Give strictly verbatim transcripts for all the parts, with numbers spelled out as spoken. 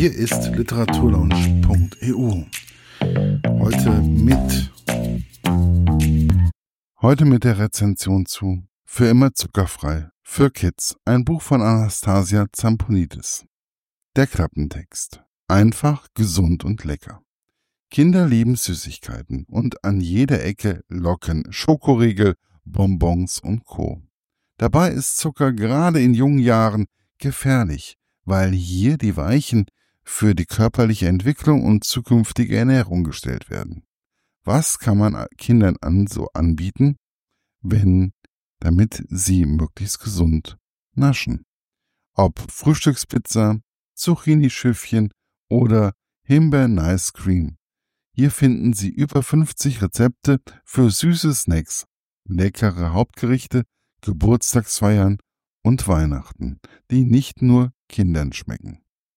Hier ist literaturlaunch punkt e u. Heute mit heute mit der Rezension zu Für immer zuckerfrei für Kids, ein Buch von Anastasia Zamponidis. Der Klappentext: Einfach, gesund und lecker. Kinder lieben Süßigkeiten und an jeder Ecke locken Schokoriegel, Bonbons und Co. Dabei ist Zucker gerade in jungen Jahren gefährlich, weil hier die Weichen für die körperliche Entwicklung und zukünftige Ernährung gestellt werden. Was kann man Kindern an so anbieten, wenn, damit sie möglichst gesund naschen? Ob Frühstückspizza, Zucchini-Schiffchen oder Himbeeren-Ice Cream. Hier finden Sie über fünfzig Rezepte für süße Snacks, leckere Hauptgerichte, Geburtstagsfeiern und Weihnachten, die nicht nur Kindern schmecken.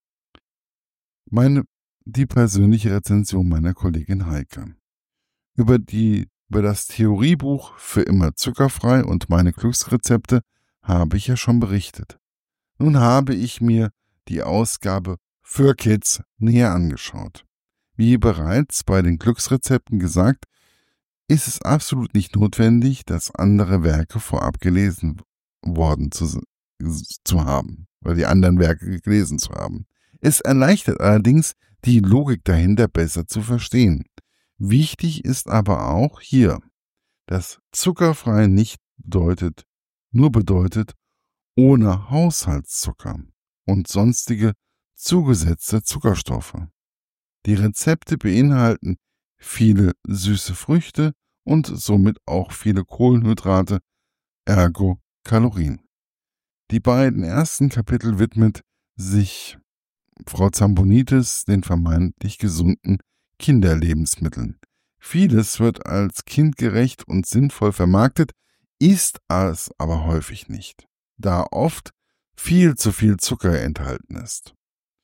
Meine, die persönliche Rezension meiner Kollegin Heike. Über, die, über das Theoriebuch Für immer zuckerfrei und meine Glücksrezepte habe ich ja schon berichtet. Nun habe ich mir die Ausgabe für Kids näher angeschaut. Wie bereits bei den Glücksrezepten gesagt, ist es absolut nicht notwendig, dass andere Werke vorab gelesen worden zu, zu haben, oder die anderen Werke gelesen zu haben. Es erleichtert allerdings, die Logik dahinter besser zu verstehen. Wichtig ist aber auch hier, dass zuckerfrei nicht bedeutet, nur bedeutet, ohne Haushaltszucker und sonstige zugesetzte Zuckerstoffe. Die Rezepte beinhalten viele süße Früchte und somit auch viele Kohlenhydrate, ergo Kalorien. Die beiden ersten Kapitel widmet sich Frau Zamponidis den vermeintlich gesunden Kinderlebensmitteln. Vieles wird als kindgerecht und sinnvoll vermarktet, ist es aber häufig nicht, da oft viel zu viel Zucker enthalten ist.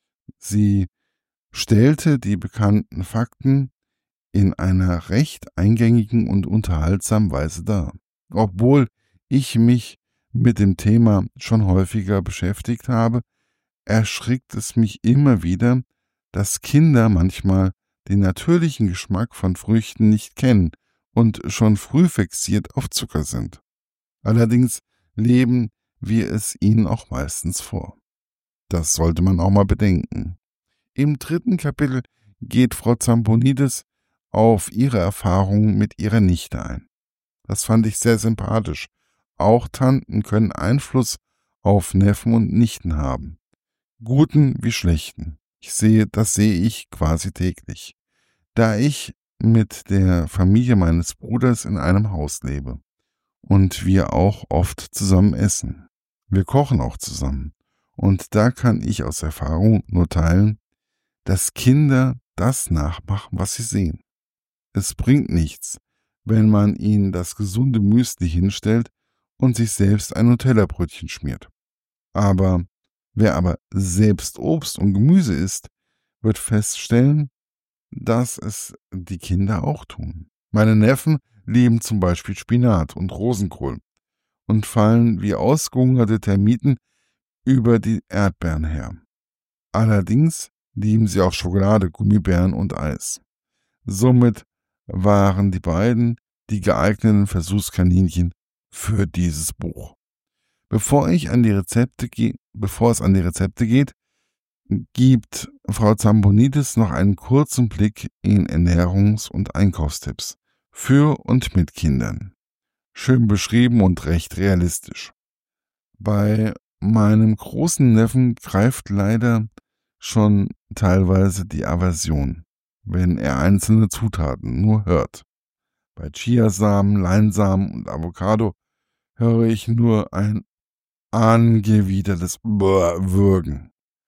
Sie stellte die bekannten Fakten in einer recht eingängigen und unterhaltsamen Weise dar. Obwohl ich mich mit dem Thema schon häufiger beschäftigt habe, erschrickt es mich immer wieder, dass Kinder manchmal den natürlichen Geschmack von Früchten nicht kennen und schon früh fixiert auf Zucker sind. Allerdings leben wir es ihnen auch meistens vor. Das sollte man auch mal bedenken. Im dritten Kapitel geht Frau Zamponidis auf ihre Erfahrungen mit ihrer Nichte ein. Das fand ich sehr sympathisch. Auch Tanten können Einfluss auf Neffen und Nichten haben. Guten wie schlechten. Ich sehe, das sehe ich quasi täglich. Da ich mit der Familie meines Bruders in einem Haus lebe und wir auch oft zusammen essen. Wir kochen auch zusammen. Und da kann ich aus Erfahrung nur teilen, dass Kinder das nachmachen, was sie sehen. Es bringt nichts, wenn man ihnen das gesunde Müsli hinstellt und sich selbst ein Nutella-Brötchen schmiert. Aber wer aber selbst Obst und Gemüse isst, wird feststellen, dass es die Kinder auch tun. Meine Neffen lieben zum Beispiel Spinat und Rosenkohl und fallen wie ausgehungerte Termiten über die Erdbeeren her. Allerdings lieben sie auch Schokolade, Gummibären und Eis. Somit waren die beiden die geeigneten Versuchskaninchen für dieses Buch. Bevor ich an die Rezepte gehe, bevor es an die Rezepte geht, gibt Frau Zamponidis noch einen kurzen Blick in Ernährungs- und Einkaufstipps für und mit Kindern. Schön beschrieben und recht realistisch. Bei meinem großen Neffen greift leider schon teilweise die Aversion, wenn er einzelne Zutaten nur hört. Bei Chiasamen, Leinsamen und Avocado höre ich nur ein angewidertes Würgen.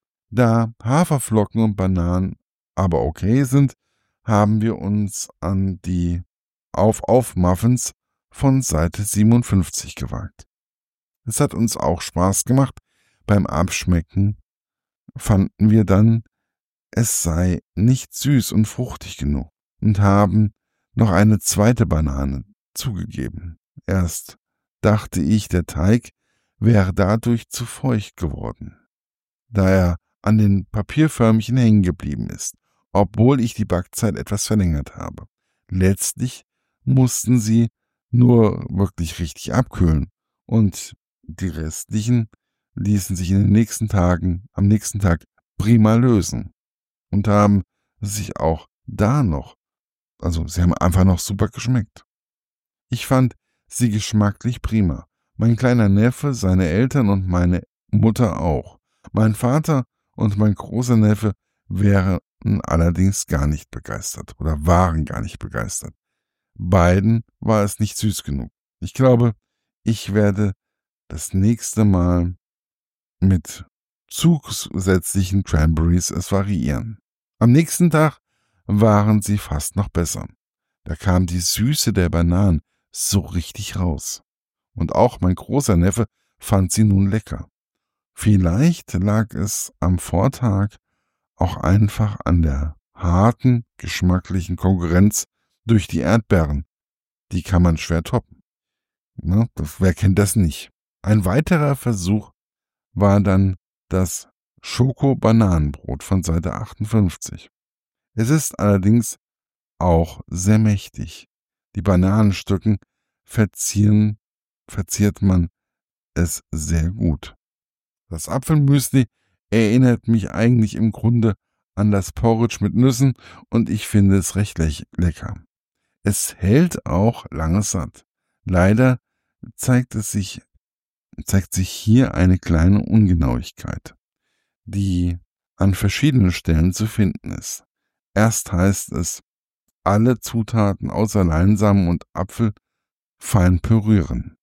Da Haferflocken und Bananen aber okay sind, haben wir uns an die Auf-Auf-Muffins von Seite siebenundfünfzig gewagt. Es hat uns auch Spaß gemacht. Beim Abschmecken fanden wir dann, es sei nicht süß und fruchtig genug und haben noch eine zweite Banane zugegeben. Erst dachte ich, der Teig wäre dadurch zu feucht geworden. Da er an den Papierförmchen hängen geblieben ist, obwohl ich die Backzeit etwas verlängert habe. Letztlich mussten sie nur wirklich richtig abkühlen und die restlichen ließen sich in den nächsten Tagen, am nächsten Tag prima lösen und haben sich auch da noch, also sie haben einfach noch super geschmeckt. Ich fand sie geschmacklich prima. Mein kleiner Neffe, seine Eltern und meine Mutter auch. Mein Vater und mein großer Neffe wären allerdings gar nicht begeistert oder waren gar nicht begeistert. Beiden war es nicht süß genug. Ich glaube, ich werde das nächste Mal mit zusätzlichen Cranberries es variieren. Am nächsten Tag waren sie fast noch besser. Da kam die Süße der Bananen so richtig raus. Und auch mein großer Neffe fand sie nun lecker. Vielleicht lag es am Vortag auch einfach an der harten, geschmacklichen Konkurrenz durch die Erdbeeren. Die kann man schwer toppen. Na, das, wer kennt das nicht? Ein weiterer Versuch war dann das Schoko-Bananenbrot von Seite achtundfünfzig. Es ist allerdings auch sehr mächtig. Die Bananenstücken verzieren, verziert man es sehr gut. Das Apfelmüsli erinnert mich eigentlich im Grunde an das Porridge mit Nüssen und ich finde es recht le- lecker. Es hält auch lange satt. Leider zeigt es sich, zeigt sich hier eine kleine Ungenauigkeit, die an verschiedenen Stellen zu finden ist. Erst heißt es, alle Zutaten außer Leinsamen und Apfel fein pürieren.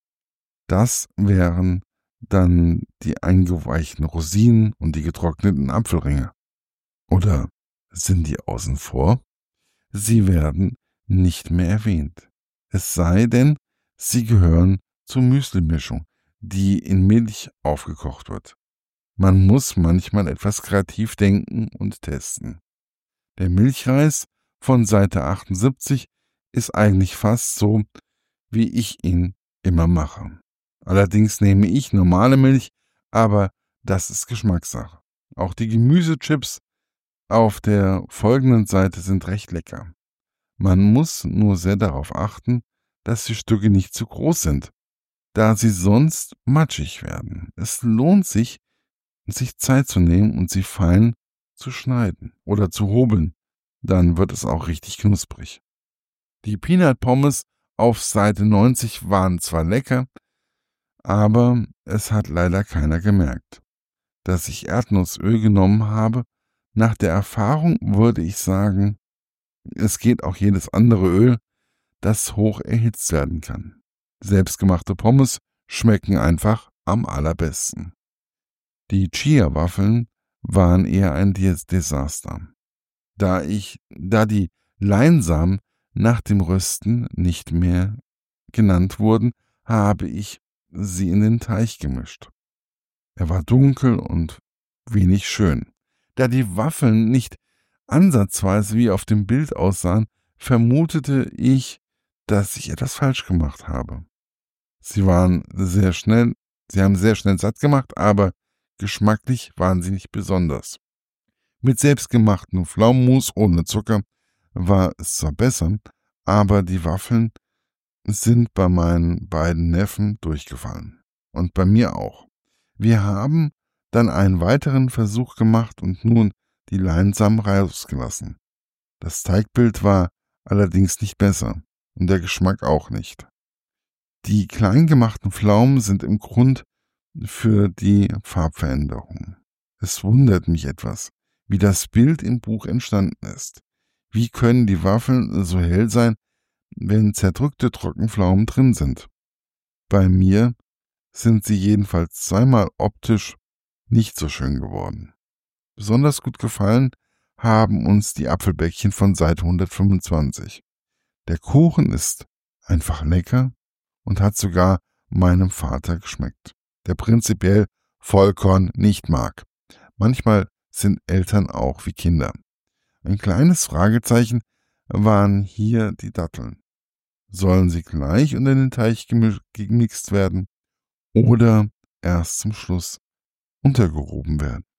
Das wären dann die eingeweichten Rosinen und die getrockneten Apfelringe. Oder sind die außen vor? Sie werden nicht mehr erwähnt. Es sei denn, sie gehören zur Müslimischung, die in Milch aufgekocht wird. Man muss manchmal etwas kreativ denken und testen. Der Milchreis von Seite achtundsiebzig ist eigentlich fast so, wie ich ihn immer mache. Allerdings nehme ich normale Milch, aber das ist Geschmackssache. Auch die Gemüsechips auf der folgenden Seite sind recht lecker. Man muss nur sehr darauf achten, dass die Stücke nicht zu groß sind, da sie sonst matschig werden. Es lohnt sich, sich Zeit zu nehmen und sie fein zu schneiden oder zu hobeln. Dann wird es auch richtig knusprig. Die Peanut Pommes auf Seite neunzig waren zwar lecker, aber es hat leider keiner gemerkt, dass ich Erdnussöl genommen habe. Nach der Erfahrung würde ich sagen, es geht auch jedes andere Öl, das hoch erhitzt werden kann. Selbstgemachte Pommes schmecken einfach am allerbesten. Die Chia-Waffeln waren eher ein Desaster, da ich, da die Leinsamen nach dem Rösten nicht mehr genannt wurden, habe ich sie in den Teig gemischt. Er war dunkel und wenig schön. Da die Waffeln nicht ansatzweise wie auf dem Bild aussahen, vermutete ich, dass ich etwas falsch gemacht habe. Sie waren sehr schnell, sie haben sehr schnell satt gemacht, aber geschmacklich waren sie nicht besonders. Mit selbstgemachtem Pflaumenmus ohne Zucker war es zwar besser, aber die Waffeln sind bei meinen beiden Neffen durchgefallen. Und bei mir auch. Wir haben dann einen weiteren Versuch gemacht und nun die Leinsamen rausgelassen. Das Teigbild war allerdings nicht besser und der Geschmack auch nicht. Die klein gemachten Pflaumen sind im Grund für die Farbveränderung. Es wundert mich etwas, wie das Bild im Buch entstanden ist. Wie können die Waffeln so hell sein, wenn zerdrückte Trockenpflaumen drin sind? Bei mir sind sie jedenfalls zweimal optisch nicht so schön geworden. Besonders gut gefallen haben uns die Apfelbäckchen von Seite hundertfünfundzwanzig. Der Kuchen ist einfach lecker und hat sogar meinem Vater geschmeckt, der prinzipiell Vollkorn nicht mag. Manchmal sind Eltern auch wie Kinder. Ein kleines Fragezeichen waren hier die Datteln. Sollen sie gleich unter den Teig gemixt werden oder erst zum Schluss untergehoben werden?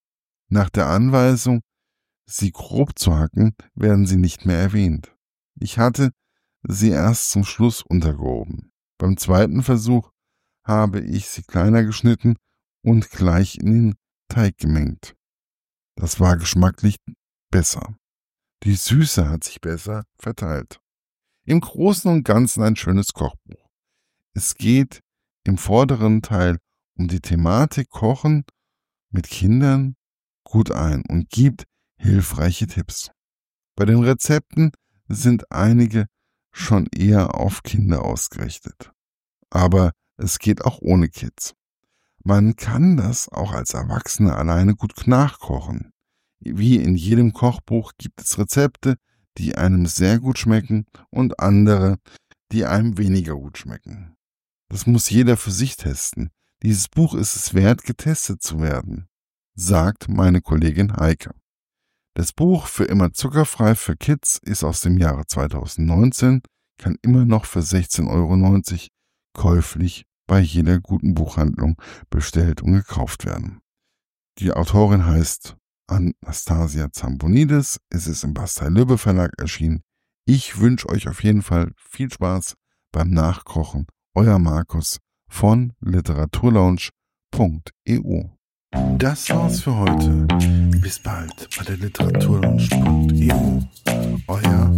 Nach der Anweisung, sie grob zu hacken, werden sie nicht mehr erwähnt. Ich hatte sie erst zum Schluss untergehoben. Beim zweiten Versuch habe ich sie kleiner geschnitten und gleich in den Teig gemengt. Das war geschmacklich besser. Die Süße hat sich besser verteilt. Im Großen und Ganzen ein schönes Kochbuch. Es geht im vorderen Teil um die Thematik Kochen mit Kindern gut ein und gibt hilfreiche Tipps. Bei den Rezepten sind einige schon eher auf Kinder ausgerichtet. Aber es geht auch ohne Kids. Man kann das auch als Erwachsene alleine gut nachkochen. Wie in jedem Kochbuch gibt es Rezepte, die einem sehr gut schmecken und andere, die einem weniger gut schmecken. Das muss jeder für sich testen. Dieses Buch ist es wert, getestet zu werden, sagt meine Kollegin Heike. Das Buch Für immer zuckerfrei für Kids ist aus dem Jahre zweitausendneunzehn, kann immer noch für sechzehn Euro neunzig käuflich bei jeder guten Buchhandlung bestellt und gekauft werden. Die Autorin heißt Anastasia Zambonidis. Es ist im Bastei-Lübbe Verlag erschienen. Ich wünsche euch auf jeden Fall viel Spaß beim Nachkochen. Euer Markus von literaturlaunch punkt e u. Das war's für heute. Bis bald bei der literaturlaunch punkt e u. Euer